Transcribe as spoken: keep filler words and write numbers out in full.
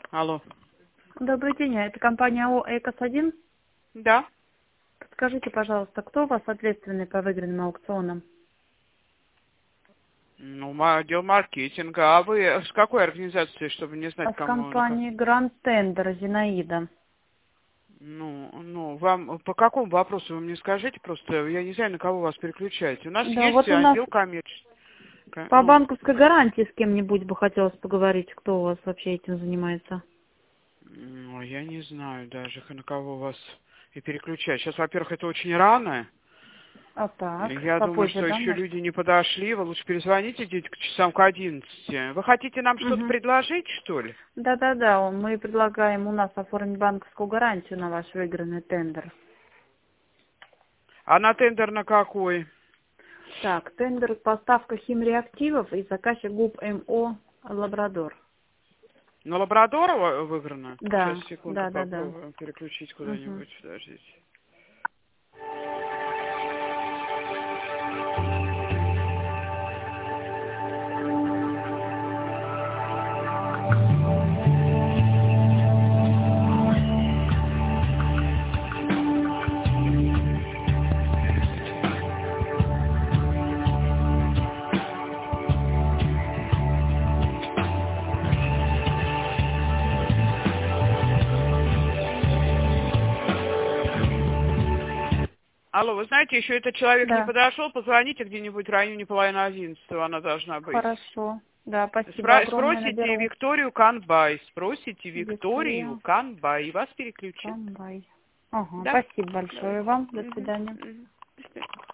Алло. Добрый день, а это компания ООО «Экос один». Да. Подскажите, пожалуйста, кто у вас ответственный по выигранным аукционам? Ну, ма- отдел маркетинга. А вы с какой организации, чтобы не знать, А с кому? на ка- компании Гранд Тендер Зинаида. Ну, ну, вам по какому вопросу вы мне скажите, просто я не знаю, на кого вас переключать. У нас Да, есть вот у нас отдел коммерческий. по Ну, банковской гарантии с кем-нибудь бы хотелось поговорить, кто у вас вообще этим занимается. ну, я не знаю даже, на кого вас и переключать. Сейчас, во-первых, это очень рано. А так, Я думаю, попозже, что да, еще может? люди не подошли. Вы лучше перезвоните где-то к часам к одиннадцати. Вы хотите нам что-то Угу. предложить, что ли? Да-да-да, мы предлагаем у нас оформить банковскую гарантию на ваш выигранный тендер. А на тендер на какой? Так, тендер поставка химреактивов и заказчик ГУП МО «Лабрадор». На Лабрадора выиграно? Сейчас, Да, секунду, да-да-да. попробуем переключить Угу. куда-нибудь. Подождите. Алло, вы знаете, еще этот человек не Да. подошел, позвоните где-нибудь в районе половины одиннадцатого, она должна быть. Хорошо. Да, спасибо Спра- огромное. спросите Наберу. Викторию Канбай, спросите Викторию Виктория Канбай, и вас переключат. Камбай. Ага, Да? спасибо большое Давайте. вам. До Мгм, свидания. мгм. До свидания.